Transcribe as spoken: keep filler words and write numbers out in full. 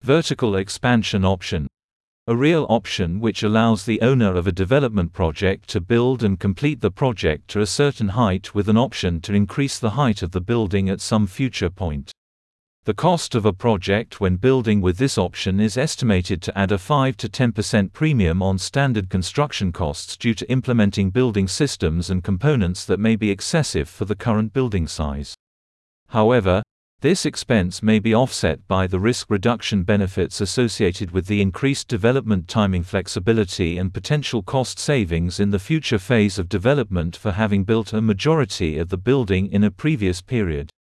Vertical expansion option. A real option which allows the owner of a development project to build and complete the project to a certain height with an option to increase the height of the building at some future point. The cost of a project when building with this option is estimated to add a five to ten percent premium on standard construction costs due to implementing building systems and components that may be excessive for the current building size. However, this expense may be offset by the risk reduction benefits associated with the increased development timing flexibility and potential cost savings in the future phase of development for having built a majority of the building in a previous period.